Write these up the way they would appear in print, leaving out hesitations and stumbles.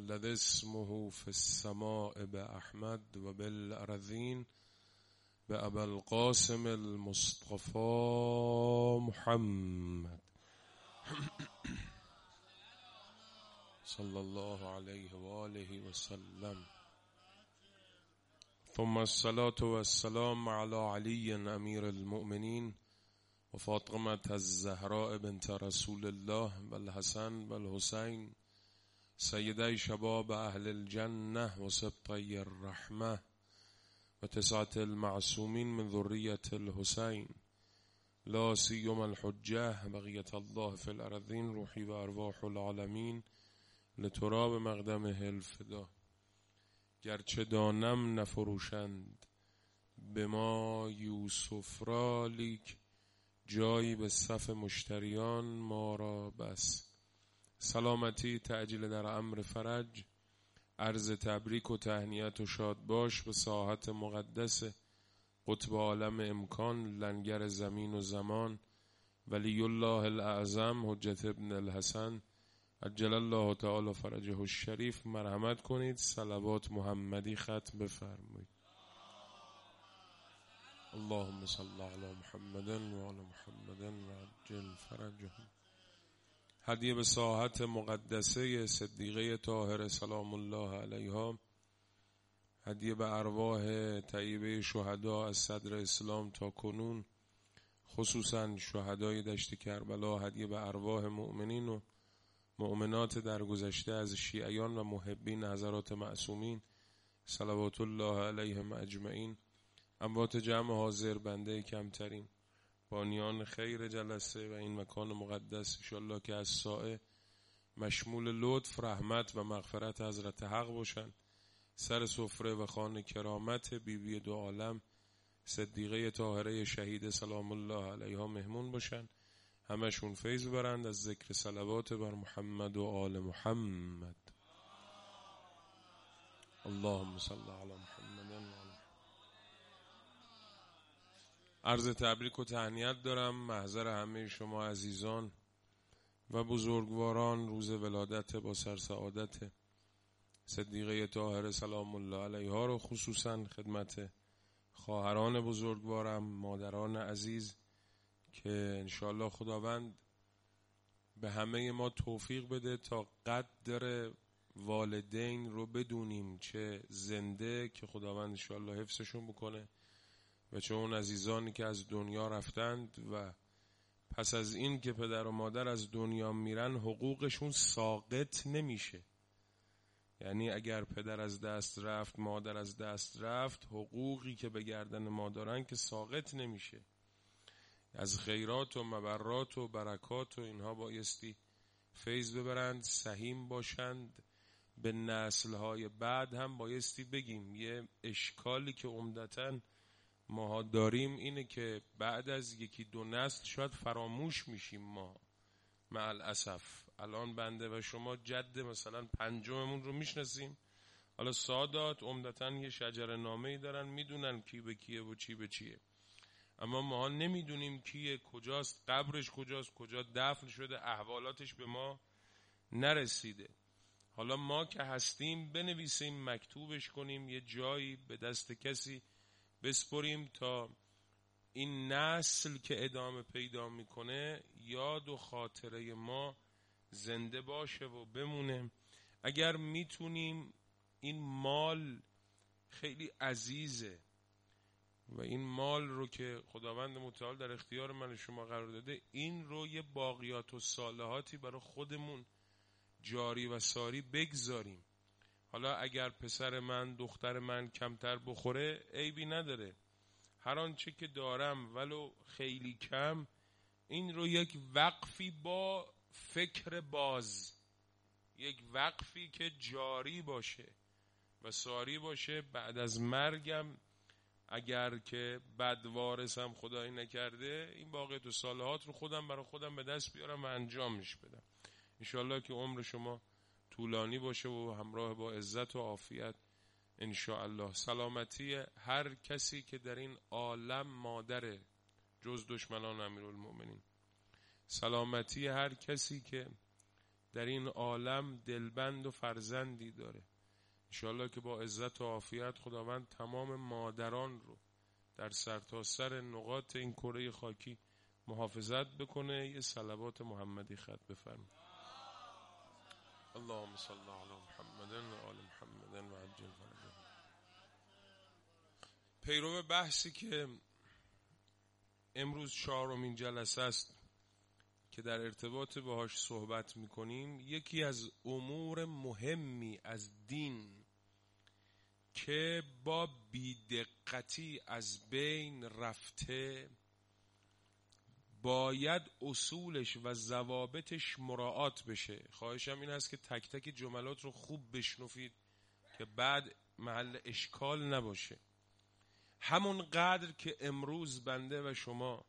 الذي اسمه في السماء بأحمد وبالأرضين بأبا القاسم المصطفى محمد صلى الله عليه وآله وسلم. ثم الصلاة والسلام على علي أمير المؤمنين وفاطمة الزهراء بنت رسول الله والحسن والحسين سيدي شباب أهل الجنة وسبطي الرحمة وتسعة المعصومين من ذرية الحسين لا سيما الحجة بقية الله في الأرضين روحي وأرواح العالمين لتراب مقدمه الفدا. گرچه دانم نفروشند به ما یوسف را، لیک جایی به صف مشتریان ما را بس. سلامتی، تعجیل در امر فرج، عرض تبریک و تهنیت و شاد باش به ساحت مقدس قطب عالم امکان، لنگر زمین و زمان، ولی الله الاعظم حجت ابن الحسن عجل الله تعالی فرجه الشریف. مرحمت کنید، صلوات محمدی ختم بفرمایید. اللهم صل علی محمد و علی محمد و عجل فرجهم. هدیه به ساحت مقدسه صدیقه طاهره سلام الله علیها، هدیه به ارواح طیبه شهدا از صدر اسلام تا کنون، خصوصا شهدای دشت کربلا، هدیه به ارواح مؤمنین و مؤمنات درگذشته از شیعیان و محبین حضرات معصومین صلوات الله علیهم اجمعین. اموات جمع حاضر، بنده کمترین، بانیان خیر جلسه و این مکان مقدس انشالله که از سائه مشمول لطف، رحمت و مغفرت حضرت حق باشن. سر سفره و خوان کرامت بیبی دو عالم صدیقه طاهره شهید سلام الله علیها مهمون باشن، همشون فیض برند از ذکر صلوات بر محمد و آل محمد. اللهم صل علی محمد و آل. عرض تبریک و تهنیت دارم محضر همه شما عزیزان و بزرگواران روز ولادت با سرسعادت صدیقه طاهره سلام الله علیها رو، خصوصا خدمت خواهران بزرگوارم، مادران عزیز، که انشالله خداوند به همه ما توفیق بده تا قدر والدین رو بدونیم، چه زنده که خداوند انشالله حفظشون بکنه، و چه اون عزیزانی که از دنیا رفتند و پس از این که پدر و مادر از دنیا میرن حقوقشون ساقط نمیشه. یعنی اگر پدر از دست رفت، مادر از دست رفت، حقوقی که به گردن ما دارن که ساقط نمیشه. از خیرات و مبرات و برکات و اینها بایستی فیض ببرند، سهیم باشند. به نسلهای بعد هم بایستی بگیم. یه اشکالی که عمدتاً ما داریم اینه که بعد از یکی دو نسل شاید فراموش میشیم ما، مع الاسف. الان بنده و شما جد مثلا پنجممون رو میشناسیم، حالا سادات عمدتاً یه شجره نامه‌ای دارن، میدونن کی به کیه و چی به چیه، اما ما نمیدونیم کیه، کجاست، قبرش کجاست، کجا دفن شده، احوالاتش به ما نرسیده. حالا ما که هستیم بنویسیم، مکتوبش کنیم، یه جایی به دست کسی بسپریم تا این نسل که ادامه پیدا میکنه یاد و خاطره ما زنده باشه و بمونه. اگر میتونیم، این مال خیلی عزیزه و این مال رو که خداوند متعال در اختیار من و شما قرار داده، این رو یه باقیات و صالحاتی برای خودمون جاری و ساری بگذاریم. حالا اگر پسر من، دختر من کمتر بخوره عیبی نداره، هر آنچه که دارم ولو خیلی کم، این رو یک وقفی با فکر باز، یک وقفی که جاری باشه و ساری باشه. بعد از مرگم اگر که بد وارثم خدایی نکرده، این باقیات و صالحات رو خودم برای خودم به دست بیارم و انجامش بدم. انشاءالله که عمر شما طولانی باشه و همراه با عزت و عافیت انشاءالله. سلامتی هر کسی که در این عالم مادره جز دشمنان امیرالمؤمنین، سلامتی هر کسی که در این عالم دلبند و فرزندی داره. انشاءالله که با عزت و عافیت خداوند تمام مادران رو در سرتاسر نقاط این کره خاکی محافظت بکنه. یه صلوات محمدی ختم بفرمایید. اللهم صل علی محمد و آل محمد و عجل فرجهم. پیرو بحثی که امروز 4مین جلسه است که در ارتباط باهاش صحبت میکنیم، یکی از امور مهمی از دین که با بیدقتی از بین رفته باید اصولش و ضوابطش مراعات بشه. خواهشم این است که تک تک جملات رو خوب بشنفید که بعد محل اشکال نباشه. همون قدر که امروز بنده و شما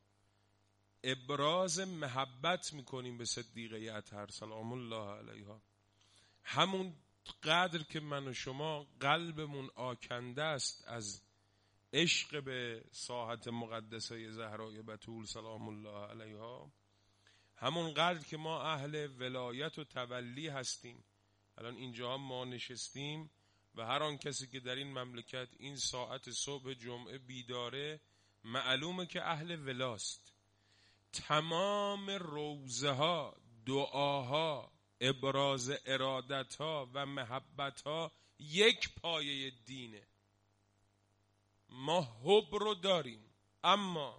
ابراز محبت میکنیم به صدیقه اطهر سلام الله علیها، همون قدر که من و شما قلبمون آکنده است از عشق به ساحت مقدسه زهرای بتول سلام الله علیها، همون قدر که ما اهل ولایت و تولی هستیم. الان اینجا ما نشستیم و هر آن کسی که در این مملکت این ساعت صبح جمعه بیداره معلومه که اهل ولاست. تمام روزه ها، دعاها، ابراز ارادت ها و محبت ها یک پایه دینه. ما حب رو داریم، اما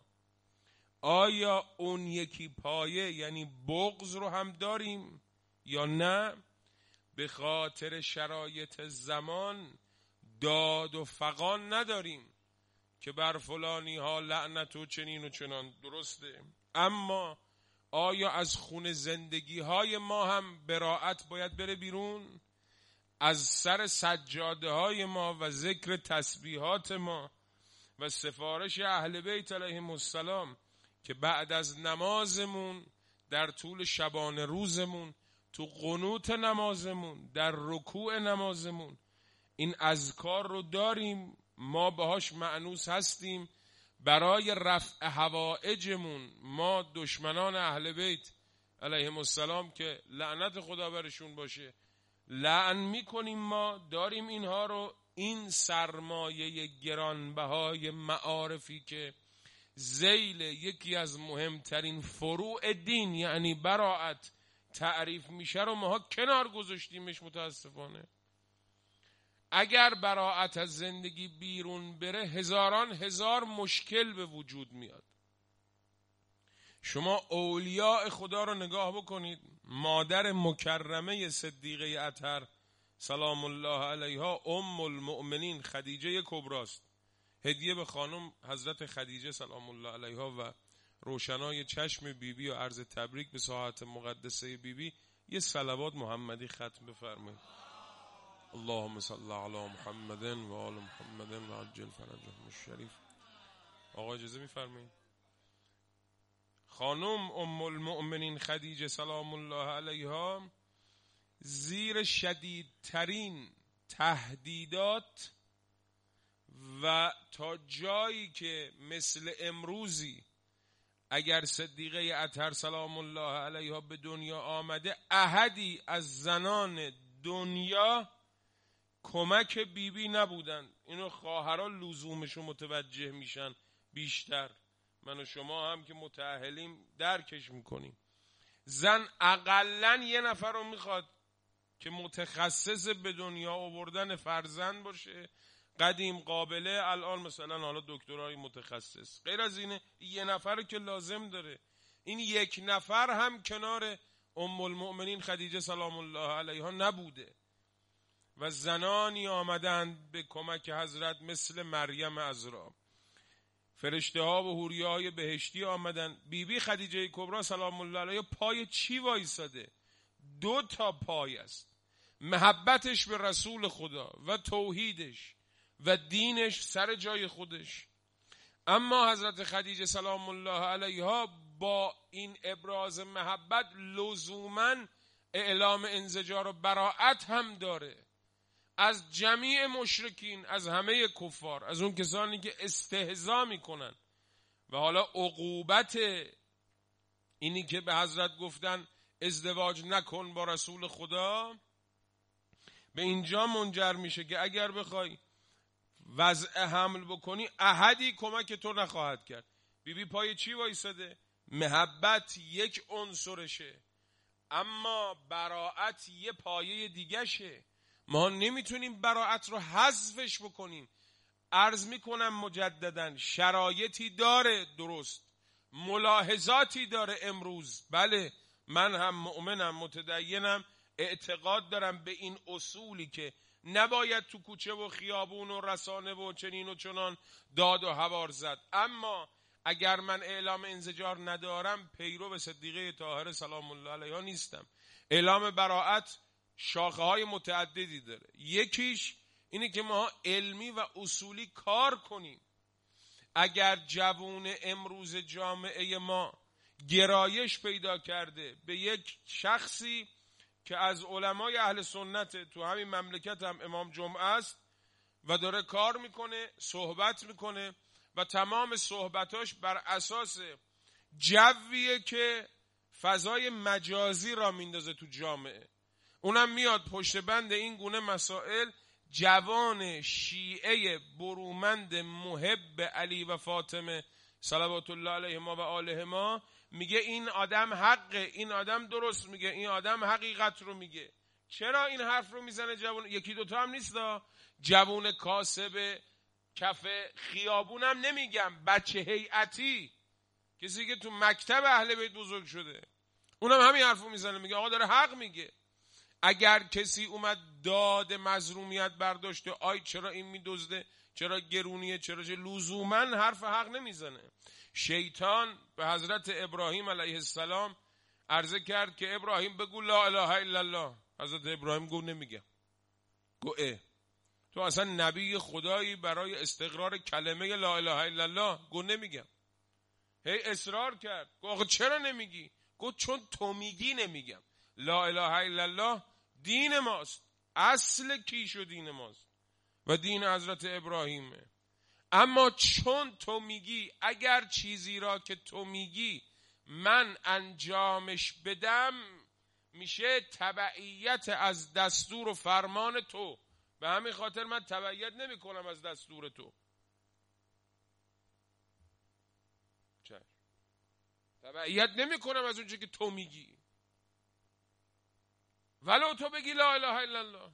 آیا اون یکی پایه یعنی بغض رو هم داریم یا نه؟ به خاطر شرایط زمان داد و فغان نداریم که بر فلانی ها لعنت و چنین و چنان، درسته، اما آیا از خون زندگی های ما هم براءت باید بره بیرون؟ از سر سجاده های ما و ذکر تسبیحات ما و سفارش اهل بیت علیهم السلام که بعد از نمازمون، در طول شبانه روزمون، تو قنوت نمازمون، در رکوع نمازمون این اذکار رو داریم، ما باهاش مأنوس هستیم برای رفع حوائجمون. ما دشمنان اهل بیت علیهم السلام که لعنت خدا برشون باشه لعن میکنیم، ما داریم اینها رو. این سرمایه گرانبهای معارفی که ذیل یکی از مهمترین فروع دین یعنی براءت تعریف میشه رو ما کنار گذاشتیمش. متاسفانه اگر براءت از زندگی بیرون بره هزاران هزار مشکل به وجود میاد. شما اولیاء خدا رو نگاه بکنید. مادر مکرمه صدیقه اطهر سلام الله علیها ام المؤمنین خدیجه کبراست. هدیه به خانم حضرت خدیجه سلام الله علیها و روشنای چشم بیبی و عرض تبریک به ساحت مقدسه بیبی یه صلوات محمدی ختم بفرمایید. اللهم صل علی محمد و آل محمد و عجل فرجهم الشریف. آقا اجازه میفرمایید؟ خانم ام المؤمنین خدیجه سلام الله علیها زیر شدیدترین تهدیدات و تا جایی که مثل امروزی اگر صدیقه اطهر سلام الله علیها به دنیا آمده، احدی از زنان دنیا کمک بیبی نبودن. اینو خواهرها لزومشو متوجه میشن بیشتر، من و شما هم که متأهلیم درکش میکنیم. زن اقلن یه نفر رو میخواد که متخصص به دنیا آوردن فرزند باشه، قدیم قابله، الان مثلا حالا دکترای متخصص. غیر از اینه یه نفر که لازم داره. این یک نفر هم کنار ام المؤمنین خدیجه سلام الله علیها نبوده و زنانی آمدند به کمک حضرت مثل مریم عذرا. فرشته ها و حوریه های بهشتی آمدن. بیبی خدیجه کبرا سلام الله علیها پای چی وایساده؟ 2 پای است. محبتش به رسول خدا و توحیدش و دینش سر جای خودش. اما حضرت خدیجه سلام الله علیها با این ابراز محبت لزوماً اعلام انزجار و براءت هم داره از جمیع مشرکین، از همه کفار، از اون کسانی که استهزا میکنن. و حالا عقوبت اینی که به حضرت گفتن ازدواج نکن با رسول خدا، به اینجا منجر میشه که اگر بخوای وضع حمل بکنی احدی کمک تو نخواهد کرد. بیبی پای چی وایساده؟ محبت یک عنصرشه، اما براءت یه پایه دیگه شه. ما نمیتونیم براءت رو حذفش بکنیم. عرض میکنم مجددا شرایطی داره، درست، ملاحظاتی داره امروز. بله من هم مؤمنم، متدینم، اعتقاد دارم به این اصولی که نباید تو کوچه و خیابون و رسانه و چنین و چنان داد و هوار زد، اما اگر من اعلام انزجار ندارم پیرو به صدیقه طاهره سلام الله علیها نیستم. اعلام براءت شاخه های متعددی داره. یکیش اینه که ما علمی و اصولی کار کنیم. اگر جوون امروز جامعه ما گرایش پیدا کرده به یک شخصی که از علمای اهل سنت تو همین مملکت هم امام جمعه است و داره کار میکنه، صحبت میکنه و تمام صحبتاش بر اساس جویه که فضای مجازی را میندازه تو جامعه، اونم میاد پشت بند این گونه مسائل جوان شیعه برومند محب علی و فاطمه صلوات الله علیهما و آلهما میگه این آدم حقه، این آدم درست میگه، این آدم حقیقت رو میگه. چرا این حرف رو میزنه جوان؟ یکی دوتا هم نیست، جوان کاسب کف خیابونم نمیگم، بچه هیئتی، کسی که تو مکتب اهل بیت بزرگ شده، اونم همین حرف رو میزنه، میگه آقا داره حق میگه. اگر کسی اومد داد مظلومیت برداشته، آی چرا این میدزده، چرا گرونیه، چرا لزوما حرف حق نمیزنه. شیطان به حضرت ابراهیم علیه السلام عرضه کرد که ابراهیم بگو لا اله الا الله. حضرت ابراهیم گفت نمیگم. گفت تو اصلا نبی خدایی برای استقرار کلمه لا اله الا الله؟ گفت نمیگم. هی اصرار کرد، گفت آخه چرا نمیگی؟ گفت چون تو میگی نمیگم. لا اله الا الله دین ماست، اصل کیش و دین ماست و دین حضرت ابراهیمه. اما چون تو میگی اگر چیزی را که تو میگی من انجامش بدم میشه تبعیت از دستور و فرمان تو، به همین خاطر من تبعیت نمی کنم از دستور تو. تبعیت نمی کنم از اونچه که تو میگی، ولو تو بگی لا اله الا الله.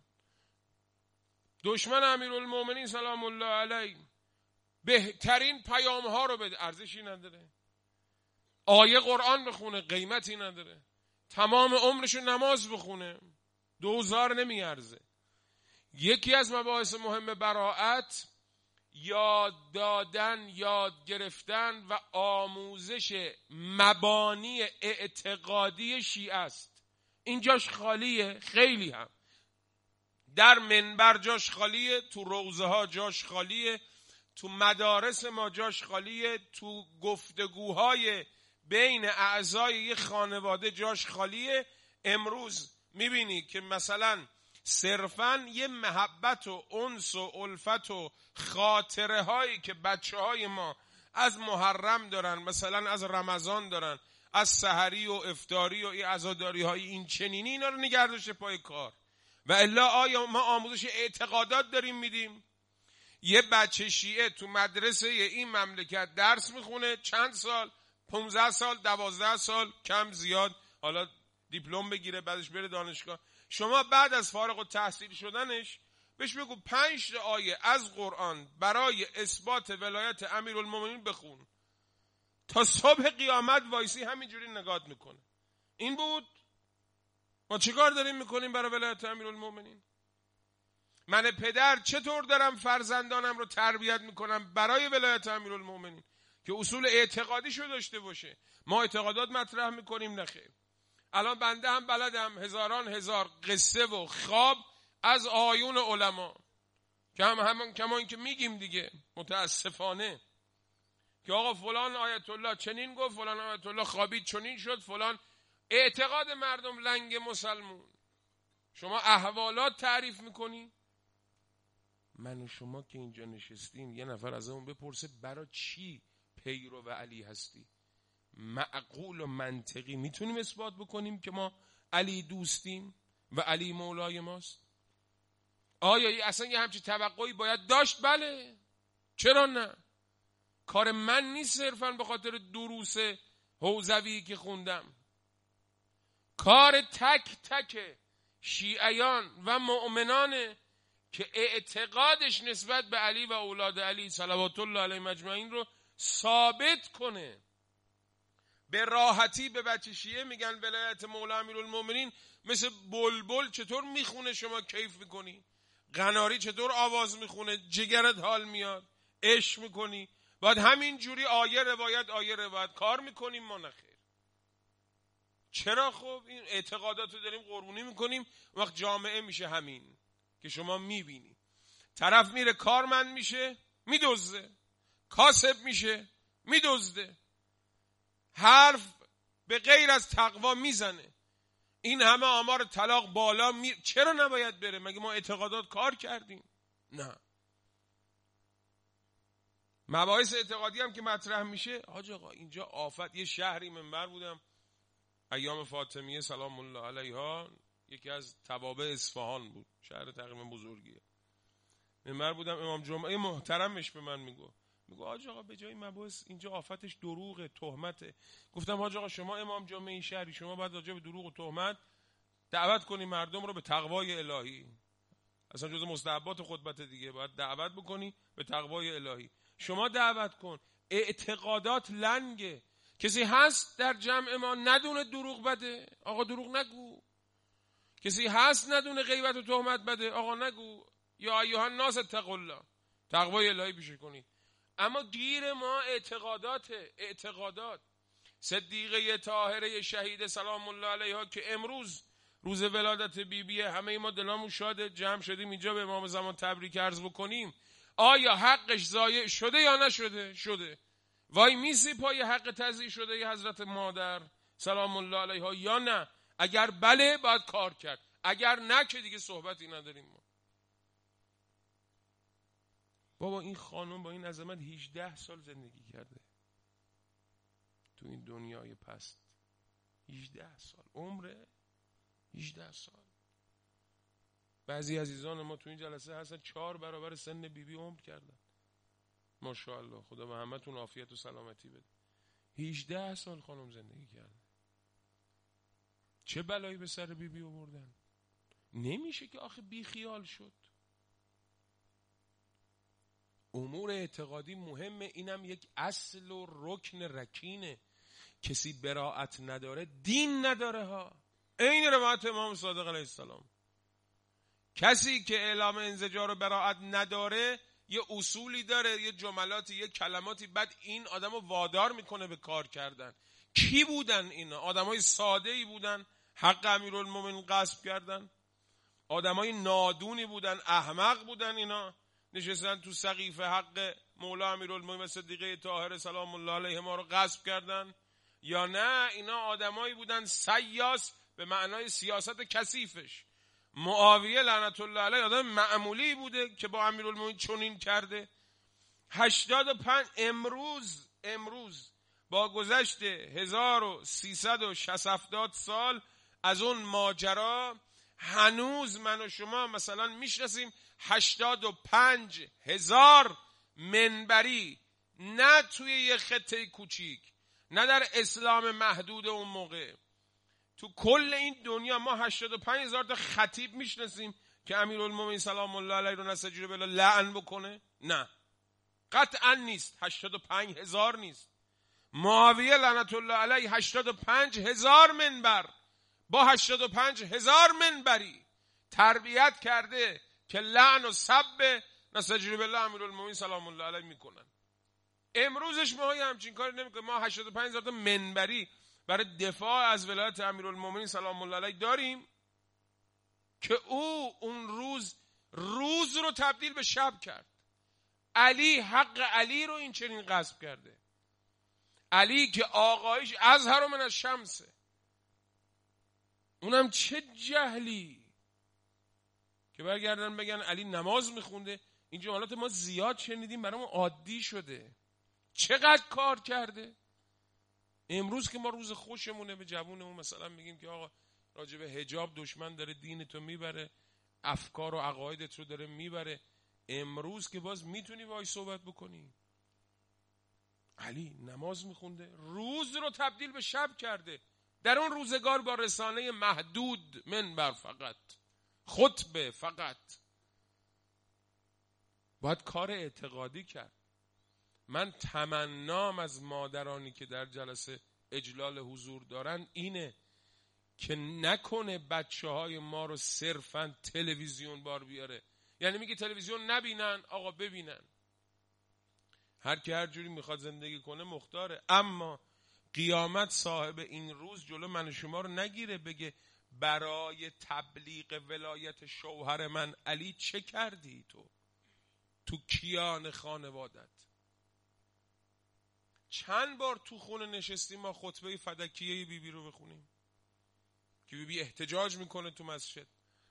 دشمن امیرالمومنین سلام الله علیه بهترین پیام ها رو بده، ارزشی نداره. آیه قرآن بخونه قیمتی نداره. تمام عمرشو نماز بخونه دوزار نمیارزه. یکی از مباحث مهم براءت یاد دادن، یاد گرفتن و آموزش مبانی اعتقادی شیعه است. اینجاش خالیه، خیلی هم در منبر جاش خالیه، تو روضه ها جاش خالیه، تو مدارس ما جاش خالیه، تو گفتگوهای بین اعضای یه خانواده جاش خالیه. امروز میبینی که مثلا صرفاً یه محبت و انس و الفت و خاطره هایی که بچه های ما از محرم دارن، مثلا از رمضان دارن، از سحری و افطاری و این عزاداری های این چنینی، اینا رو نگه داشته پای کار. و الا آیا ما آموزش اعتقادات داریم میدیم؟ یه بچه شیعه تو مدرسه این مملکت درس میخونه چند سال، 15 سال 12 سال کم زیاد، حالا دیپلم بگیره بعدش بره دانشگاه. شما بعد از فارغ التحصیل شدنش بهش بگو 5 آیه از قرآن برای اثبات ولایت امیرالمومنین بخون، تا صبح قیامت وایسی همینجوری نگات میکنه. این بود. ما چیکار داریم میکنیم برای ولایت امیرالمومنین؟ من پدر چطور دارم فرزندانم رو تربیت میکنم برای ولایت امیرالمومنین که اصول اعتقادیشو داشته باشه؟ ما اعتقادات مطرح میکنیم نخیر. الان بنده هم بلدم هزاران هزار قصه و خواب از آیون علما که کمان که میگیم دیگه متاسفانه که آقا فلان آیت الله چنین گفت، فلان آیت الله خوابید چنین شد، فلان. اعتقاد مردم لنگ مسلمون. شما احوالات تعریف میکنی. من و شما که اینجا نشستیم یه نفر از اون بپرسه برای چی پیرو و علی هستی؟ معقول و منطقی میتونیم اثبات بکنیم که ما علی دوستیم و علی مولای ماست؟ آیا اصلا یه همچین توقعی باید داشت؟ بله، چرا نه؟ کار من نیست صرفاً به خاطر دروس حوزوی که خوندم، کار تک تک شیعیان و مؤمنانه که اعتقادش نسبت به علی و اولاد علی صلوات الله علیهم اجمعین رو ثابت کنه. به راحتی به بچه شیعه میگن ولایت مولا امیرالمومنین مثل بلبل چطور میخونه شما کیف میکنی، قناری چطور آواز میخونه جگرت حال میاد، عشق میکنی، باید همین جوری آیه روایت کار میکنیم ما؟ نخیر. چرا؟ خب این اعتقادات رو داریم قربونی میکنیم، وقت جامعه میشه همین که شما میبینی. طرف میره کارمند میشه میدزده، کاسب میشه میدزده، حرف به غیر از تقوا میزنه، این همه آمار طلاق بالا چرا نباید بره؟ مگه ما اعتقادات کار کردیم؟ نه. مباحث اعتقادی هم که مطرح میشه، حاج آقا اینجا آفت. یه شهری منبر بودم ایام فاطمیه سلام الله علیها، یکی از توابع اصفهان بود، شهر تقریبا بزرگیه. منبر بودم، امام جمعه محترمش به من میگو حاج آقا به جای مباحث اینجا آفتش دروغه، تهمته. گفتم حاج آقا شما امام جمعه این شهری، شما باید راجع به دروغ و تهمت دعوت کنی مردم رو به تقوای الهی. اصلا جز مستحبات خطبت دیگه، باید دعوت بکنی به تقوای الهی. شما دعوت کن. اعتقادات لنگه. کسی هست در جمع ما ندونه دروغ بده؟ آقا دروغ نگو. کسی هست ندونه غیبت و تهمت بده؟ آقا نگو. یا ایها الناس اتقوا الله، تقوای الهی پیشه کنید. اما گیر ما اعتقادات. صدیقه طاهره شهید سلام الله علیها که امروز روز ولادت بیبیه، همه ما دلمون شاده جمع شدیم اینجا به امام زمان تبریک عرض بکنیم. آیا حقش ضایع شده یا نشده؟ شده. وای میسی پای حق تضییع شده ی حضرت مادر سلام الله علیها یا نه؟ اگر بله باید کار کرد، اگر نه که دیگه صحبتی نداریم ما. بابا این خانم با این عظمت 18 سال زندگی کرده تو این دنیای پست. 18 سال عمره، 18 سال. بعضی عزیزان ما تو این جلسه هستن 4 برابر سن بیبی عمر کردن. ماشاءالله، خدا به همتون عافیت و سلامتی بده. 18 سال خانم زندگی کرده. چه بلایی به سر بیبی آوردن؟ نمیشه که آخه بی خیال شد. امور اعتقادی مهمه، اینم یک اصل و رکن رکینه. کسی براءت نداره دین نداره ها. این روایت امام صادق علیه السلام. کسی که اعلام انزجار و براءت نداره یه اصولی داره، یه جملاتی، یه کلماتی، بعد این آدمو وادار میکنه به کار کردن. کی بودن اینا؟ آدمای ساده‌ای بودن حق امیرالمومنین غصب کردن؟ آدمای نادونی بودن، احمق بودن اینا، نشستن تو سقیفه حق مولا امیرالمومنین و صدیقه طاهره سلام الله علیه ما رو غصب کردن؟ یا نه اینا آدمایی بودن سیاس به معنای سیاست کثیفش؟ معاویه لعنت الله علیه آدم معمولی بوده که با امیرالمومنین چنین کرده؟ 85 امروز با گذشت 1360 سال از اون ماجرا هنوز من و شما مثلا میشناسیم 85,000 منبری، نه توی یه خطه کوچیک، نه در اسلام محدود اون موقع، تو کل این دنیا ما 85,000 تا خطیب میشناسیم که امیرالمومنین سلام الله علیه رو نستجیب بالله لعن بکنه؟ نه، قطعا نیست. 85,000 نیست. معاویه لعنت الله علیه 85,000 منبر با 85,000 منبری تربیت کرده که لعن و سب نستجیب بالله امیرالمومنین سلام الله علیه میکنن. امروزش ما همچین کاری نمیکنیم. ما 85,000 تا منبری برای دفاع از ولایت امیرالمومنین سلام الله علیه داریم که او اون روز رو تبدیل به شب کرد. علی، حق علی رو این چنین غصب کرده. علی که آقایش ازهر من از شمسه، اونم چه جهلی که برگردن بگن علی نماز میخونده. این جملات ما زیاد شنیدیم، برامون عادی شده. چقدر کار کرده؟ امروز که ما روز خوشمونه به جوونمون مثلا میگیم که آقا راجع به حجاب دشمن داره دینتو میبره، افکار و عقایدت رو داره میبره. امروز که باز میتونی وای صحبت بکنی. علی نماز میخونده، روز رو تبدیل به شب کرده. در اون روزگار با رسانه محدود منبر فقط، خطبه فقط، باید کار اعتقادی کرد. من تمنام از مادرانی که در جلسه اجلال حضور دارن اینه که نکنه بچه های ما رو صرفاً تلویزیون بار بیاره. یعنی میگه تلویزیون نبینن، آقا ببینن. هر کی هر جوری میخواد زندگی کنه مختاره، اما قیامت صاحب این روز جلو من و شما رو نگیره بگه برای تبلیغ ولایت شوهر من علی چه کردی تو کیان خانوادت؟ چند بار تو خونه نشستیم ما خطبه فدکیه بیبی رو بخونیم که بیبی احتجاج میکنه تو مسجد.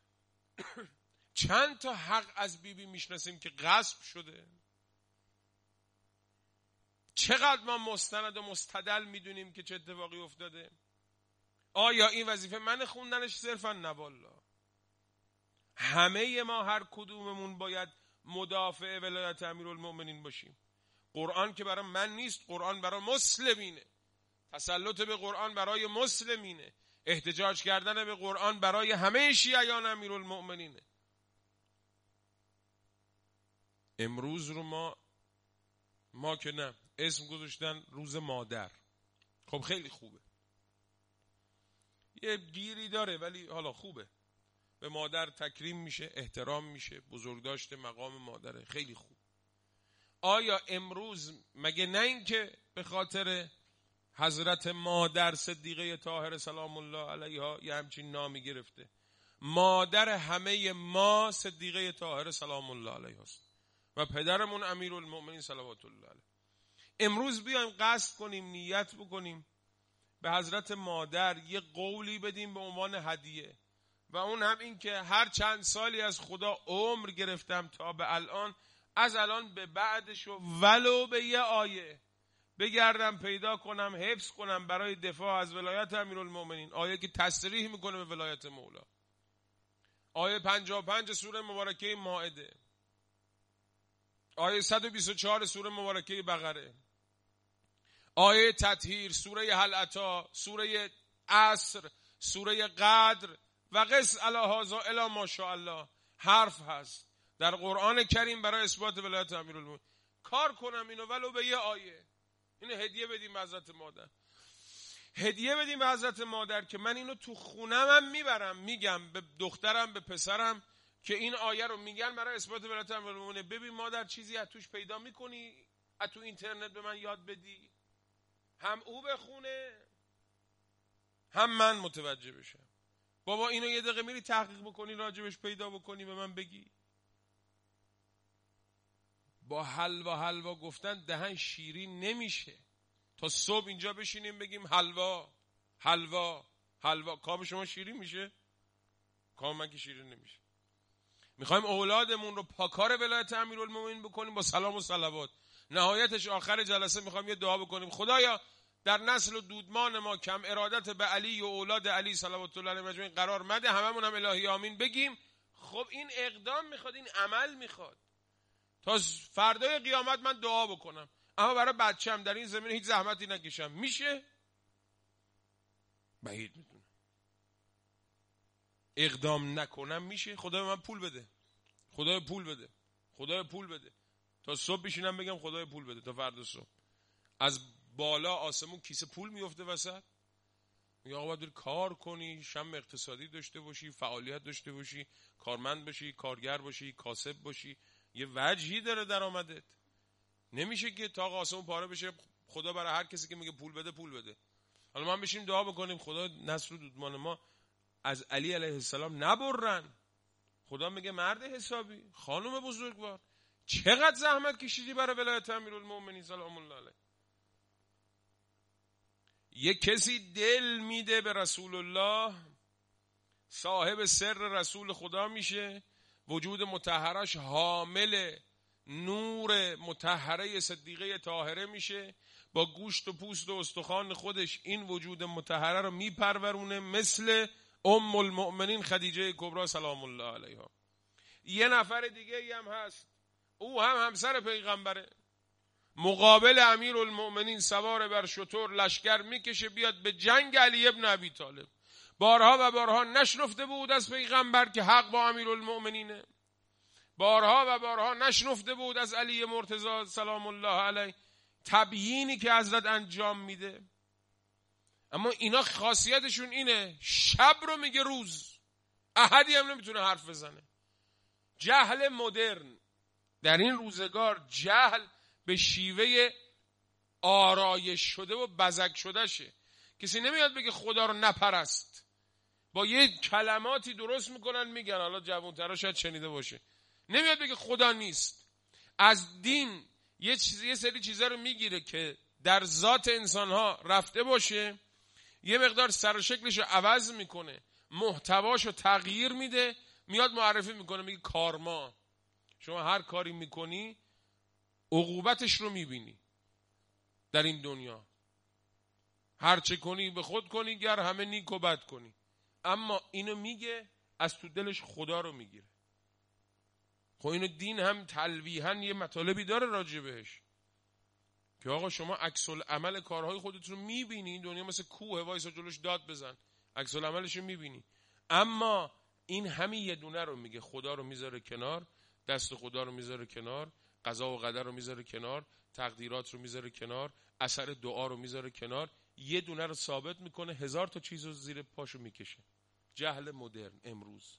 چند تا حق از بیبی میشناسیم که غصب شده. چقدر ما مستند و مستدل میدونیم که چه اتفاقی افتاده. آیا این وظیفه من خوندنش صرفا؟ نه والله. همه ما هر کدوممون باید مدافع ولایت امیرالمؤمنین باشیم. قرآن که برای من نیست، قرآن برای مسلمینه. تسلط به قرآن برای مسلمینه. احتجاج کردن به قرآن برای همه شیعیان امیرالمؤمنینه. امروز رو ما که نه، اسم گذاشتن روز مادر. خب خیلی خوبه، یه گیری داره ولی حالا خوبه. به مادر تکریم میشه، احترام میشه، بزرگداشت مقام مادره، خیلی خوب. آیا امروز مگه نه این که به خاطر حضرت مادر صدیقه طاهره سلام الله علیها یه همچین نامی گرفته؟ مادر همه ما صدیقه طاهره سلام الله علیها است و پدرمون امیرالمؤمنین صلوات الله علیه. امروز بیایم قصد کنیم، نیت بکنیم به حضرت مادر یه قولی بدیم به عنوان هدیه، و اون هم این که هر چند سالی از خدا عمر گرفتم تا به الان، از الان به بعدش ولو به یه آیه بگردم پیدا کنم، حفظ کنم برای دفاع از ولایت امیرالمؤمنین. آیه که تصریح میکنه به ولایت مولا، آیه 55 سوره مبارکه مائده، آیه 124 سوره مبارکه بقره، آیه تطهیر، سوره هل اتی، سوره عصر، سوره قدر و قس علی هذا الی ماشاء الله. حرف هست در قرآن کریم برای اثبات ولایت امیرالمؤمنین. کار کنم اینو ولو به یه آیه، اینو هدیه بدیم به حضرت مادر. هدیه بدیم به حضرت مادر که من اینو تو خونمم میبرم، میگم به دخترم به پسرم که این آیه رو میگن برای اثبات ولایت امیرالمؤمنین. ببین مادر چیزی از توش پیدا میکنی از تو اینترنت به من یاد بدی، هم او بخونه هم من متوجه بشم. بابا اینو یه دقیقه میری تحقیق بکنی، راجبش پیدا بکنی به من بگی. با حلوا گفتن دهن شیرین نمیشه. تا صبح اینجا بشینیم بگیم حلوا حلوا حلوا، کام شما شیرین میشه؟ کام من که شیرین نمیشه. میخوایم اولادمون رو پاکار ولایت امیرالمؤمنین بکنیم با سلام و صلوات. نهایتش آخر جلسه میخوایم یه دعا بکنیم خدایا در نسل و دودمان ما کم ارادت به علی و اولاد علی صلوات الله علیه مجمعین قرار مده، هممون هم الهی آمین بگیم. خب این اقدام میخواد، این عمل میخواد. تا فردای قیامت من دعا بکنم اما برای بچه‌م در این زمینه هیچ زحمتی نکشم، میشه؟ بعید میدونم. اقدام نکنم میشه؟ خدا من پول بده، خدا پول بده، خدا پول بده. تا صبح بشینم بگم خدای پول بده، تا فردا صبح از بالا آسمون کیسه پول میفته وسط. میگه آقا باید کار کنی، شم اقتصادی داشته باشی، فعالیت داشته باشی، کارمند باشی، کارگر باشی، کاسب باشی، یه وجهی داره درآمدت. نمیشه که تا آسمون پاره بشه خدا برای هر کسی که میگه پول بده پول بده. حالا ما بشیم دعا بکنیم خدا نسل و دودمان ما از علی علیه السلام نبرن. خدا میگه مرد حسابی، خانم بزرگوار، چقدر زحمت کشیدی برای ولایت امیرالمؤمنین سلام الله علیه. یه کسی دل میده به رسول الله، صاحب سر رسول خدا میشه، وجود مطهرش حامل نور مطهره صدیقه طاهره میشه، با گوشت و پوست و استخوان خودش این وجود مطهره رو میپرورونه، مثل ام المؤمنین خدیجه کبری سلام الله علیها. یه نفر دیگه ای هم هست، او هم همسر پیغمبره، مقابل امیر المؤمنین سوار بر شتر لشکر میکشه بیاد به جنگ علی ابن ابی طالب. بارها و بارها نشنفته بود از پیغمبر که حق با امیر المؤمنینه، بارها و بارها نشنفته بود از علی مرتضی سلام الله علیه تبیینی که حضرت انجام میده. اما اینا خاصیتشون اینه، شب رو میگه روز، احدی هم نمیتونه حرف بزنه. جهل مدرن در این روزگار، جهل به شیوه آرایش شده و بزک شده شه. کسی نمیاد بگه خدا رو نپرست، با یه کلماتی درست میکنن میگن، حالا جوانترها شاید شنیده باشه، نمیاد بگه خدا نیست. از دین یه سری چیزا رو میگیره که در ذات انسانها رفته باشه، یه مقدار سر و شکلش رو عوض میکنه، محتواش رو تغییر میده، میاد معرفی میکنه، میگه کارما. شما هر کاری میکنی عقوبتش رو میبینی در این دنیا، هر چه کنی به خود کنی گر همه نیک و بد کنی. اما اینو میگه از تو دلش خدا رو میگیره. خب اینو دین هم تلویحاً یه مطالبی داره راجع بهش که آقا شما عکس العمل کارهای خودت رو میبینی، این دنیا مثل کوه، وایسا جلوش داد بزن، عکس العملش رو میبینی. اما این همین یه دونه رو میگه، خدا رو میذاره کنار، دست خدا رو میذاره کنار، قضا و قدر رو میذاره کنار، تقدیرات رو میذاره کنار، اثر دعا رو میذاره کنار، یه دونه رو ثابت میکنه، 1000 تا چیز رو زیر پاشو میکشه. جهل مدرن امروز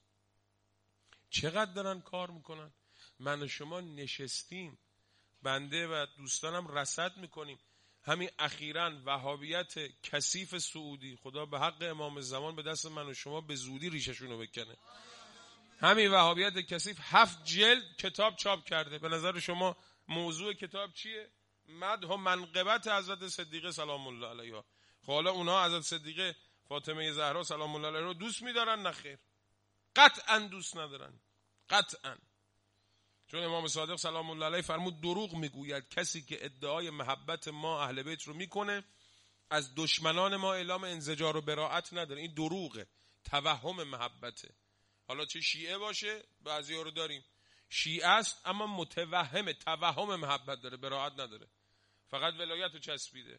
چقدر دارن کار میکنن. من و شما نشستیم، بنده و دوستانم رصد میکنیم. همین اخیراً وهابیت کثیف سعودی، خدا به حق امام زمان به دست من و شما به زودی ریششونو بکنه، همین وهابیت کثیف 7 جلد کتاب چاپ کرده. به نظر شما موضوع کتاب چیه؟ مدح و منقبت حضرت صدیقه سلام الله علیها. خب حالا اونها حضرت صدیقه فاطمه زهرا سلام الله علیها رو دوست می‌دارن؟ نه خیر، قطعاً دوست ندارن، قطعاً. چون امام صادق سلام الله علیه فرمود دروغ میگوید کسی که ادعای محبت ما اهل بیت رو میکنه، از دشمنان ما اعلام انزجار و براءت نداره. این دروغه، توهم محبته. حالا چه شیعه باشه، بعضی‌ها رو داریم شیعه است اما متوهم، توهم محبت داره، براءت نداره، فقط ولایت رو چسبیده،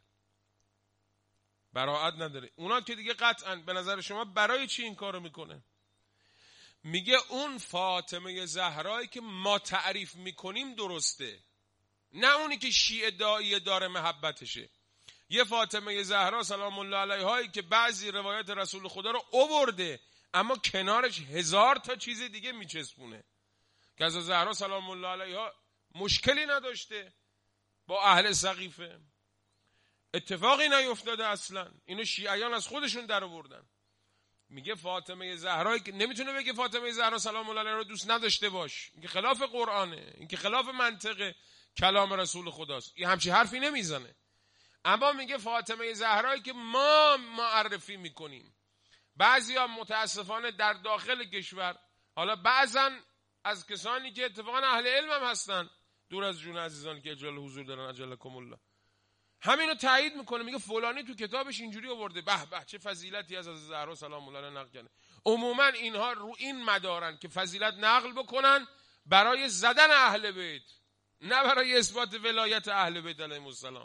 براءت نداره. اونا که دیگه قطعاً به نظر شما برای چی این کارو میکنه؟ میگه اون فاطمه زهرایی که ما تعریف میکنیم درسته، نه اونی که شیعه داعیه داره محبتشه. یه فاطمه زهرا سلام الله علیها که بعضی روایت رسول خدا رو آورده اما کنارش 1000 تا چیز دیگه میچسبونه که از زهرا سلام الله علیها مشکلی نداشته با اهل سقیفه، اتفاقی نیفتاده اصلا، اینو شیعیان از خودشون در آوردن. میگه فاطمه زهرا که نمیتونه بگه فاطمه زهرا سلام الله علیها رو دوست نداشته باش، این که خلاف قرآنه، این که خلاف منطق کلام رسول خداست، این همچی حرفی نمیزنه. اما میگه فاطمه زهرایی که ما معرفی میکنیم. بعضیا متاسفانه در داخل کشور، حالا بعضا از کسانی که اتفاقا اهل علم هم هستن، دور از جون عزیزانی که اجلال حضور دارن اجلکم الله، همینو تایید میکنه، میگه فلانی تو کتابش اینجوری آورده، به به چه فضیلتی از زهرا سلام الله علیها نقل کرده. عموما اینها رو این مدارن که فضیلت نقل بکنن برای زدن اهل بیت، نه برای اثبات ولایت اهل بیت علیهم السلام.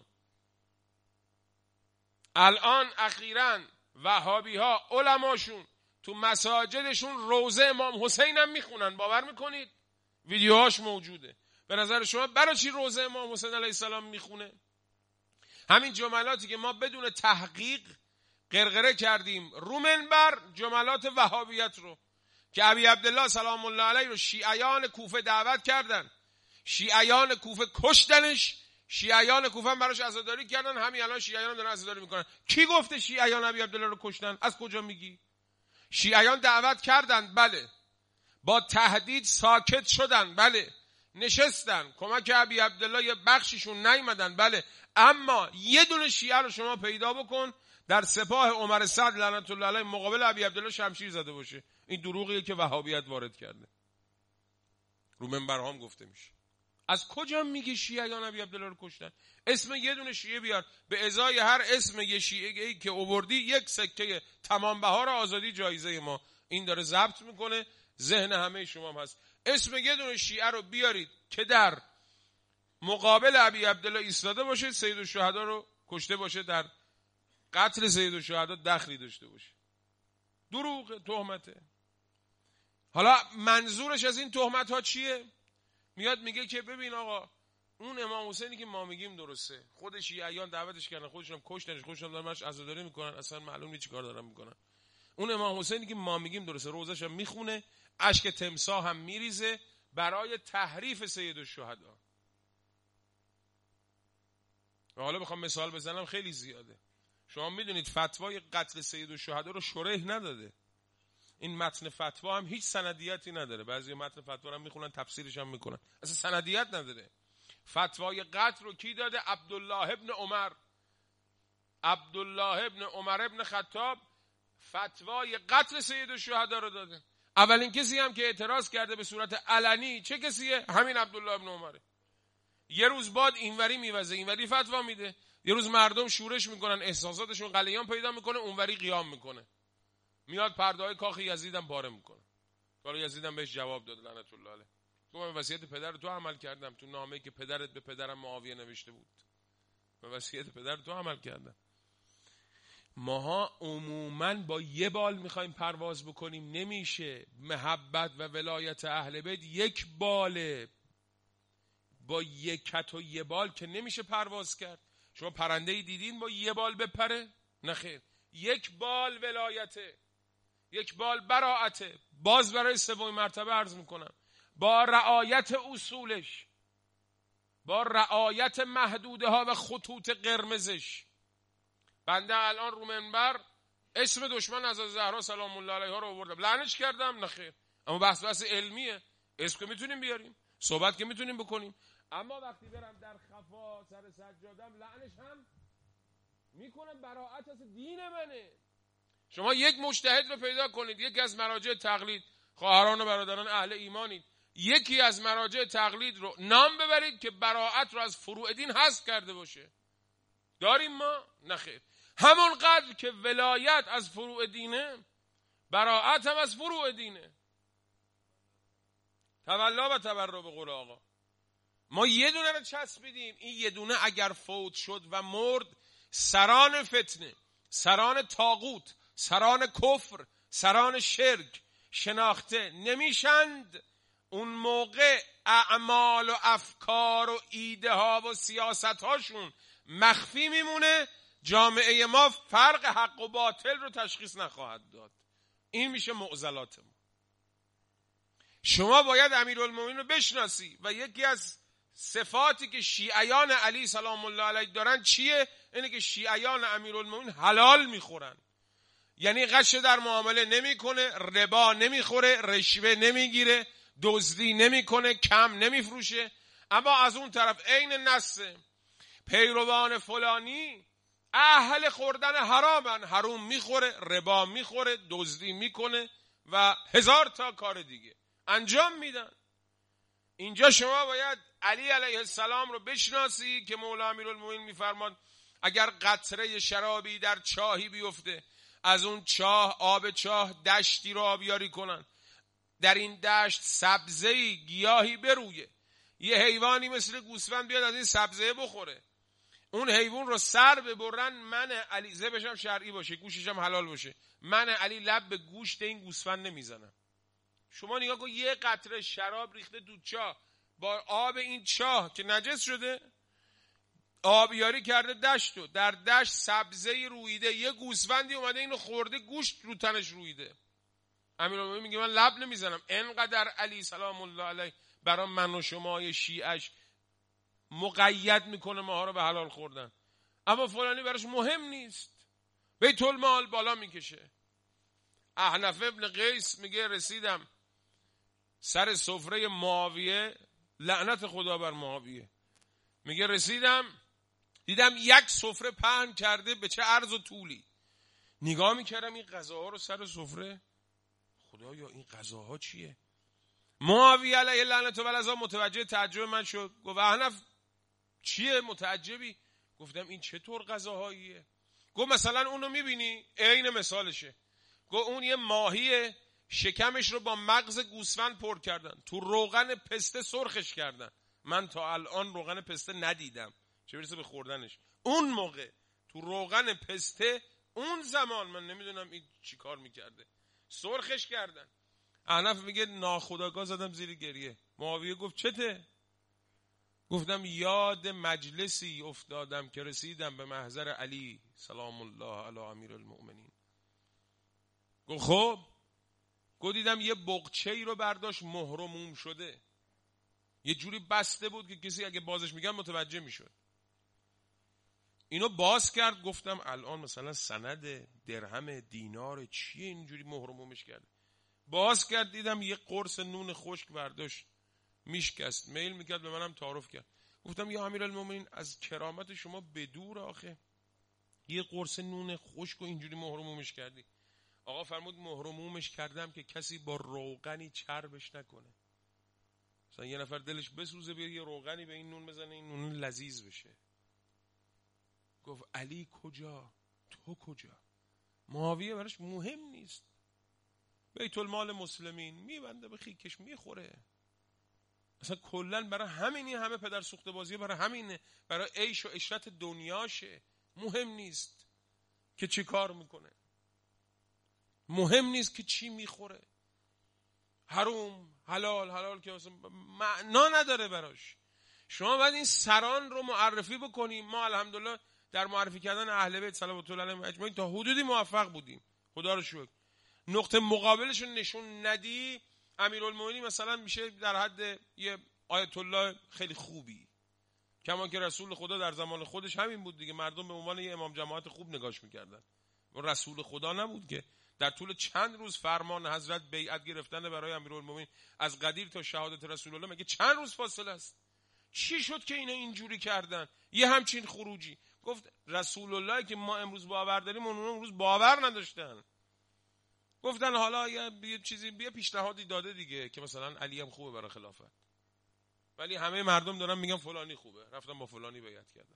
الان اخیراً وهابی ها علماشون تو مساجدشون روضه امام حسین هم میخونن، باور میکنید؟ ویدیوهاش موجوده. به نظر شما برای چی روضه امام حسین علیه السلام میخونه؟ همین جملاتی که ما بدون تحقیق قرقره کردیم رو منبر، جملات وهابیت رو که ابی عبدالله سلام الله علیه رو شیعیان کوفه دعوت کردن، شیعیان کوفه کشتنش، شیعیان کوفه هم براش عزاداری کردن، همین الان شیعیان دارن عزاداری میکنن. کی گفته شیعیان ابی عبدالله رو کشتن؟ از کجا میگی؟ شیعیان دعوت کردن، بله، با تهدید ساکت شدن، بله، نشستن کمک ابی عبدالله یه بخششون نیومدن، بله. اما یه دونه شیعه رو شما پیدا بکن در سپاه عمر سعد لعنت الله علیه مقابل ابی عبدالله شمشیر زده باشه. این دروغیه که وهابیت وارد کرده، رو منبرهام گفته میشه. از کجا میگی شیعیان ابی عبدالله رو کشتن؟ اسم یه دونه شیعه بیار، به ازای هر اسم یه شیعه که آوردی یک سکه تمام بهار آزادی جایزه ما. این داره ضبط میکنه، ذهن همه شما هم هست. اسم یه دونه شیعه رو بیارید که در مقابل ابی عبدالله ایستاده باشه، سید الشهدا رو کشته باشه، در قتل سید الشهدا دخلی داشته باشه. دروغ، تهمته. حالا منظورش از این تهمت ها چیه؟ میاد میگه که ببین آقا، اون امام حسینی که ما میگیم درسته، خود شیعیان دعوتش کردن، خودشون هم کشتنش، خودشون هم دارن عزاداری میکنن، اصلا معلوم نیست چیکار دارن میکنن. اون امام حسینی که ما میگیم درسته، روزش هم میخونه، اشک تمساح هم میریزه برای تحریف سید الشهدا. حالا بخوام مثال بزنم خیلی زیاده. شما میدونید فتوای قتل سید الشهدا رو شریح نداده. این متن فتوا هم هیچ سندیتی نداره. بعضی متن فتوا رو میخونن، تفسیرش هم میکنن، اصلا سندیت نداره. فتوای قتل رو کی داده؟ عبدالله ابن عمر. عبدالله ابن عمر ابن خطاب فتوای قتل سید الشهدا رو داده. اولین کسی هم که اعتراض کرده به صورت علنی چه کسیه؟ همین عبدالله ابن عمره. یه روز بعد اینوری میوزه، اینوری فتوا میده. یه روز مردم شورش میکنن، احساساتشون غلیان پیدا میکنه، اونوری قیام میکنه، میاد پرده‌های کاخ یزیدم پاره میکنه. حالا یزیدم بهش جواب داد لعنت الله علیه. من وصیت پدر تو عمل کردم، تو نامه‌ای که پدرت به پدرم معاویه نوشته بود. من وصیت پدر تو عمل کردم. ماها عموماً با یه بال میخوایم پرواز بکنیم، نمیشه. محبت و ولایت اهل بیت یک باله، با یک کت و یه بال که نمیشه پرواز کرد. شما پرنده‌ای دیدین با یه بال بپره؟ نه خیر. یک بال ولایته، یک بال براعته. باز برای سومین مرتبه عرض میکنم، با رعایت اصولش، با رعایت محدوده ها و خطوط قرمزش. بنده الان رو منبر اسم دشمن از زهرا سلام الله علیها رو آوردم، لعنش کردم؟ نه خیر. اما بحث علمیه، اسم که میتونیم بیاریم، صحبت که میتونیم بکنیم. اما وقتی برم در خفا سر سجادم لعنش هم میکنم، براعت از دین منه. شما یک مجتهد رو پیدا کنید، یکی از مراجع تقلید، خواهران و برادران اهل ایمانید، یکی از مراجع تقلید رو نام ببرید که براعت رو از فروع دین حذف کرده باشه. داریم ما؟ نخیر. همون قدر که ولایت از فروع دینه، براعت هم از فروع دینه. تولا و تبرع به قول آقا. ما یه دونه رو چسبیدیم، این یه دونه اگر فوت شد و مرد، سران فتنه، سران طاغوت، سران کفر، سران شرک شناخته نمیشند. اون موقع اعمال و افکار و ایده ها و سیاست هاشون مخفی میمونه. جامعه ما فرق حق و باطل رو تشخیص نخواهد داد. این میشه معضلات ما. شما باید امیرالمومنین رو بشناسی و یکی از صفاتی که شیعیان علی سلام الله علیه دارن چیه؟ اینه که شیعیان امیرالمومنین حلال میخورن. یعنی غش در معامله نمیکنه، ربا نمیخوره، رشوه نمیگیره، دزدی نمیکنه، کم نمیفروشه. اما از اون طرف عین نص پیروان فلانی اهل خوردن حرامن، حرام میخوره، ربا میخوره، دزدی میکنه و هزار تا کار دیگه انجام میدن. اینجا شما باید علی علیه السلام رو بشناسی که مولا امیرالمومنین میفرماد اگر قطره شرابی در چاهی بیفته، از اون چاه، آب چاه، دشتی رو آبیاری کنن، در این دشت سبزه‌ای، گیاهی برویه، یه حیوانی مثل گوسفند بیاد از این سبزه بخوره، اون حیوان رو سر ببرن، من علی، ذبحش هم شرعی باشه، گوشش هم حلال باشه، من علی لب به گوشت این گوسفند نمیزنم. شما نگاه کن، یه قطره شراب ریخته دو چاه، با آب این چاه که نجس شده آبیاری کرده دشتو، در دشت سبزه‌ای رویده، یه گوسفندی اومده اینو خورده، گوشت رو تنش رویده. امیرالمومنین میگه من لب نمیزنم. انقدر علی سلام الله علیه برای من و شمای شیعش مقید میکنه ماها رو به حلال خوردن، اما فلانی براش مهم نیست، بیت المال بالا میکشه. احنف ابن قیس میگه رسیدم سر سفره معاویه، لعنت خدا بر معاویه، میگه رسیدم دیدم یک سفره پهن کرده به چه عرض و طولی. نگاه میکردم این غذاها رو سر سفره، خدایا این غذاها چیه؟ معاویه علیه لعنت الله متوجه تعجب من شد. گفت احنف چیه متعجبی؟ گفتم این چه طور غذاهاییه؟ گفت مثلا اونو میبینی؟ عین مثالشه. گفت اون یه ماهی، شکمش رو با مغز گوسفند پر کردن، تو روغن پسته سرخش کردن. من تا الان روغن پسته ندیدم، چه برسه به خوردنش. اون موقع تو روغن پسته، اون زمان من نمیدونم این چی کار میکرده، سرخش کردن. احنف میگه ناخودآگاه زدم زیر گریه. معاویه گفت چته؟ گفتم یاد مجلسی افتادم که رسیدم به محضر علی سلام الله علی امیر المؤمنین. گفت خب؟ گفت دیدم یه بقچه‌ای رو برداشت مهر و موم شده، یه جوری بسته بود که کسی اگه بازش میگن متوجه میشد. اینو باز کرد. گفتم الان مثلا سند درهم دینار چیه اینجوری مهر و مومش کرده؟ باز کرد دیدم یه قرص نون خشک برداشت میشکست، میل میکرد به منم تعارف کرد. گفتم یا امیرالمومنین از کرامت شما بدور آخه، یه قرص نون خشک و اینجوری مهر و مومش کردی. آقا فرمود مهر و مومش کردم که کسی با روغنی چربش نکنه. مثلا یه نفر دلش بسوزه بیاره یه روغنی به این نون بزنه این نون لذیذ بشه. گفت علی کجا؟ تو کجا؟ معاویه براش مهم نیست، بیت المال مسلمین میبنده به خیکش میخوره. اصلا کلن برای همینی همه پدر سوخته بازیه، برای همینه، برای عیش و عشرت دنیاشه. مهم نیست که چی کار میکنه، مهم نیست که چی میخوره. حروم حلال که اصلا معنا نداره براش. شما باید این سران رو معرفی بکنیم. ما الحمدلله در معرفی کردن اهل بیت صلوات الله علیهم اجمعین تا حدودی موفق بودیم، خدا رو شکر. نقطه مقابلش رو نشون ندی، امیرالمومنین مثلا میشه در حد یه آیت الله خیلی خوبی، کما که رسول خدا در زمان خودش همین بود دیگه. مردم به عنوان یه امام جماعت خوب نگاش میکردن. و رسول خدا نبود که در طول چند روز فرمان حضرت بیعت گرفتن برای امیرالمومنین از قدیر تا شهادت رسول الله مگه چند روز فاصله است؟ چی شد که اینا اینجوری کردن؟ یه همچین خروجی. گفت رسول الله که ما امروز باور داریم اون امروز باور نداشتن. گفتن حالا یه چیزی بیا پیشنهادی داده دیگه که مثلا علی هم خوبه برای خلافت، ولی همه مردم دارن میگن فلانی خوبه، رفتن با فلانی بیعت کردن.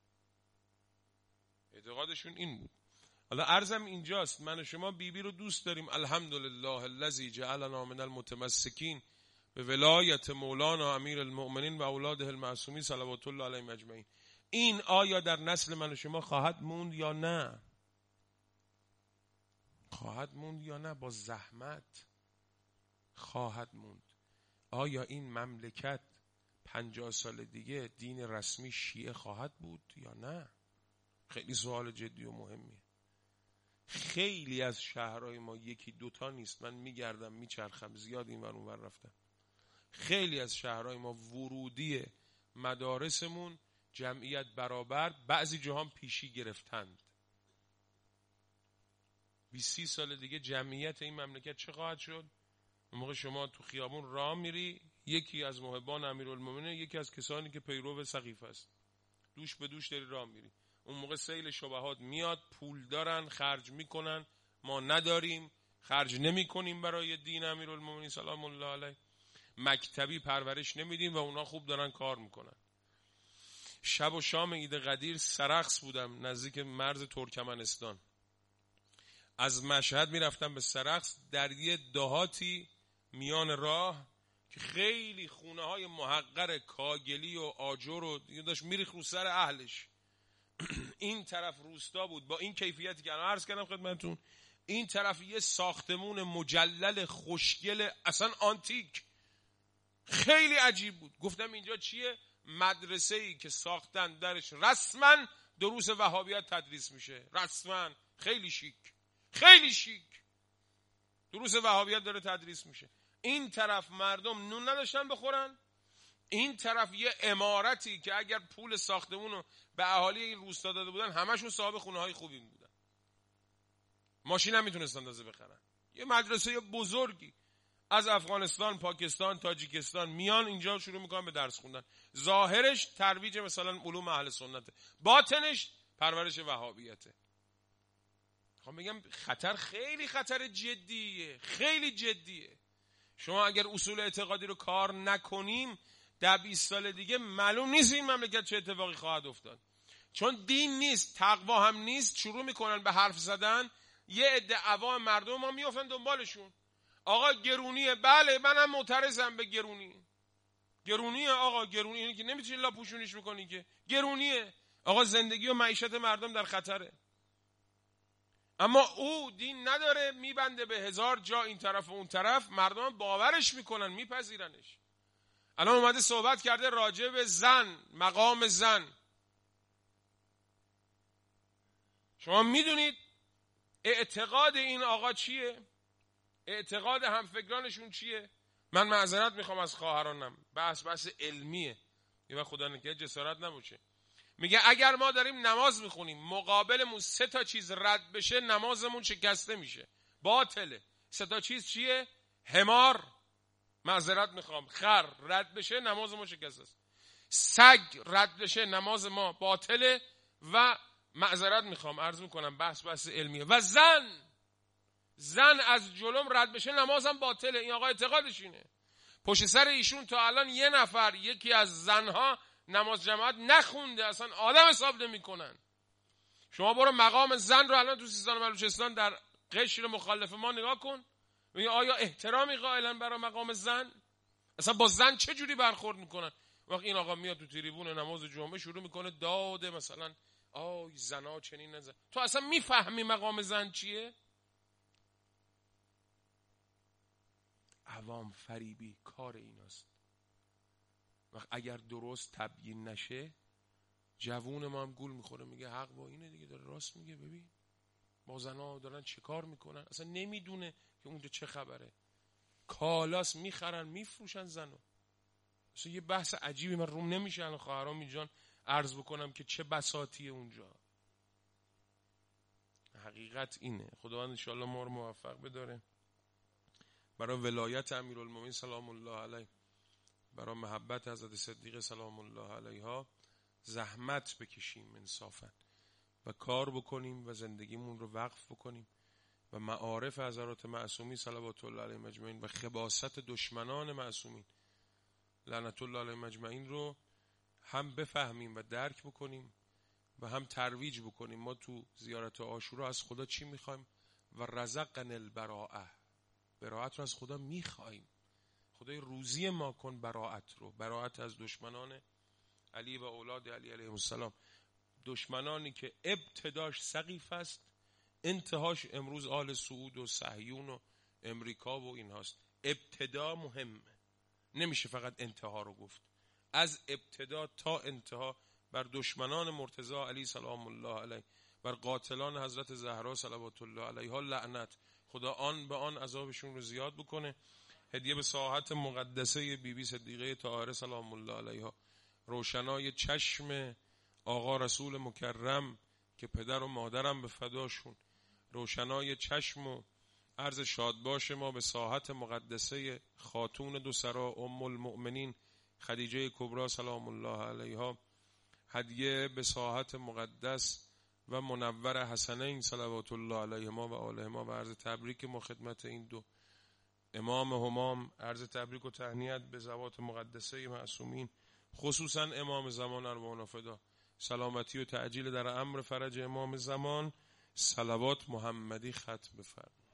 اعتقادشون این بود. حالا عرضم اینجاست، من و شما بیبی رو دوست داریم، الحمدلله الذی جعلنا من المتمسکین به ولایت مولانا امیر المؤمنین و اولاده المعصومین صلوات الله علیهم اجمعین. این آیا در نسل من و شما خواهد موند یا نه؟ خواهد موند یا نه؟ با زحمت خواهد موند. آیا این مملکت 50 سال دیگه دین رسمی شیعه خواهد بود یا نه؟ خیلی سوال جدی و مهمیه. خیلی از شهرهای ما یکی دوتا نیست، من میگردم میچرخم زیاد این ور اون ور رفتم، خیلی از شهرهای ما ورودی مدارسمون جمعیت برابر، بعضی جاها پیشی گرفتند. 20-30 سال دیگه جمعیت این مملکت چه خواهد شد؟ اون موقع شما تو خیابون راه میری، یکی از محبان امیرالمومنین، یکی از کسانی که پیرو سقیفه است، دوش به دوش داری راه میری. اون موقع سیل شبهات میاد، پول دارن خرج میکنن، ما نداریم خرج نمی کنیم برای دین امیرالمومنین سلام الله علیه، مکتبی پرورش نمیدیم و اونا خوب دارن کار میکنن. شب و شام عید قدیر سرخس بودم نزدیک مرز ترکمنستان، از مشهد میرفتم به سرخس، در یه دهاتی میان راه که خیلی خونه های محقر کاگلی و آجر و داشت میریخت رو سر اهلش. این طرف روستا بود با این کیفیتی که الان عرض کردم خدمتتون، این طرف یه ساختمون مجلل خوشگل اصلا آنتیک، خیلی عجیب بود. گفتم اینجا چیه؟ مدرسه‌ای که ساختن درش رسما دروس وهابیت تدریس میشه، رسما خیلی شیک، خیلی شیک دروس وهابیت داره تدریس میشه. این طرف مردم نون نداشتن بخورن، این طرف یه عمارتی که اگر پول ساختمون رو به اهالی این روستا داده بودن همشون صاحب خونه های خوبی بودن، ماشین هم میتونستن تازه بخرن. یه مدرسه بزرگی از افغانستان، پاکستان، تاجیکستان میان اینجا شروع میکنن به درس خوندن. ظاهرش ترویج مثلا علوم اهل سنته، باطنش پرورش وهابیته. خب میگم خطر خیلی خطر جدیه، خیلی جدیه. شما اگر اصول اعتقادی رو کار نکنیم 10-20 سال دیگه معلوم نیست این مملکت چه اتفاقی خواهد افتاد. چون دین نیست، تقوا هم نیست، شروع میکنن به حرف زدن، یه عده عوام مردم ما میافتن دنبالشون. آقا گرونیه، بله منم معترضم به گرونیه آقا، گرونیه، اینی که نمیتونی لا پوشونیش میکنی که گرونیه. آقا زندگی و معیشت مردم در خطره. اما او دین نداره، میبنده به 1000 جا این طرف و اون طرف، مردم باورش میکنن، میپذیرنش. الان اومده صحبت کرده راجع به زن، مقام زن. شما میدونید اعتقاد این آقا چیه؟ اعتقاد همفکرانشون چیه؟ من معذرت میخوام از خواهرانم، بحث علمیه، یه وقت خدا نکنه جسارت نباشه. میگه اگر ما داریم نماز میخونیم مقابلمون 3 تا چیز رد بشه نمازمون شکسته میشه، باطله. 3 تا چیز چیه؟ حمار، معذرت میخوام، خر رد بشه نمازمون شکسته است. سگ رد بشه نماز ما باطله و معذرت میخوام عرض میکنم بحث علمیه. و زن از جلوم رد بشه نمازم باطله. این آقا اعتقادش اینه. پشت سر ایشون تا الان یه نفر یکی از زنها نماز جماعت نخونده، اصلا آدم حساب نمیکنن. شما برو مقام زن رو الان تو سیستان و بلوچستان در قشر مخالف ما نگاه کن، میگه آیا احترامی قائلن برای مقام زن؟ اصلا با زن چه جوری برخورد میکنن؟ وقت این آقا میاد تو تریبون نماز جمعه شروع میکنه داده مثلا آی زنا چنین نزن. تو اصلا میفهمی مقام زن چیه؟ عوام فریبی کار ایناست. وقت اگر درست تبیین نشه جوون ما هم گول میخوره، میگه حق با اینه دیگه، داره راست میگه. ببین با زنا دارن چه کار میکنن، اصلا نمیدونه که اونجا چه خبره. کالاس میخرن میفروشن زنو. اصلا یه بحث عجیبی، من روم نمیشه الان خواهرام اینجان عرض بکنم که چه بساطیه اونجا. حقیقت اینه. خداوند انشاءالله ما رو موفق بداره برای ولایت امیرالمومنین سلام الله علیه، برای محبت حضرت صدیقه سلام الله علیها زحمت بکشیم انصافا و کار بکنیم و زندگیمون رو وقف بکنیم و معارف حضرات معصومین صلوات الله علیهم اجمعین و خباثت دشمنان معصومین لعنت الله علیهم اجمعین رو هم بفهمیم و درک بکنیم و هم ترویج بکنیم. ما تو زیارت عاشورا از خدا چی میخوایم؟ و رزقنا البراءه، براءت رو از خدا میخوایم. خدای روزی ما کن براءت رو، براءت از دشمنان علی و اولاد علی علیهم السلام، دشمنانی که ابتداش سقیف است، انتهاش امروز آل سعود و صهیون و امریکا و این هاست. ابتدا مهمه، نمیشه فقط انتها رو گفت. از ابتدا تا انتها بر دشمنان مرتضی علی سلام الله علیه، بر قاتلان حضرت زهرا صلوات الله علیها لعنت. خدا آن به آن عذابشون رو زیاد بکنه. هدیه به ساحت مقدسه بی بی صدیقه طاهره سلام الله علیها، روشنای چشم آقا رسول مکرم که پدر و مادرم به فداشون، روشنای چشم و عرض شادباش ما به ساحت مقدسه خاتون دو سرا ام المؤمنین خدیجه کبرا سلام الله علیها، هدیه به ساحت مقدس و منور حسنین صلوات الله علیهما و آلهما و عرض تبریک ما خدمت این دو امام همام، عرض تبریک و تهنیت به ذوات مقدسه معصومین، خصوصا امام زمان ارواحنا فدا، سلامتی و تعجیل در امر فرج امام زمان، صلوات محمدی ختم بفرمایید.